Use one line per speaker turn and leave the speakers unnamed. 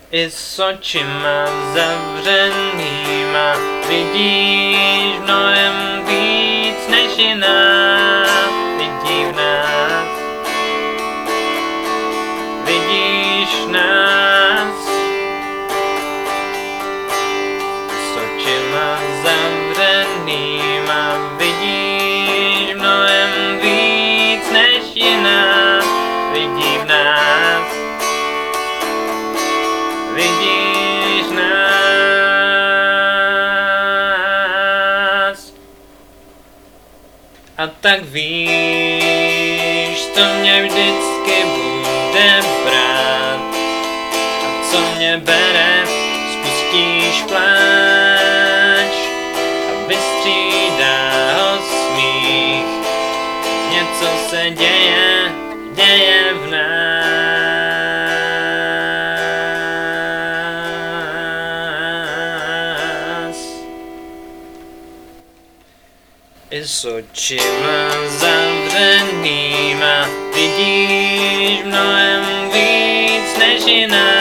I s očima zavřenýma vidíš mnohem víc než jiná vidí v nás. Vidíš nás s očima zavřenýma vidíš mnohem víc než jiná vidí v nás. Vidíš nás a tak víš, co mě vždycky bude brát a co mě bere, spustíš pláč a vystřídá ho smích. Něco se děje v nás. I s očima zavřenýma vidíš mnohem víc než jiná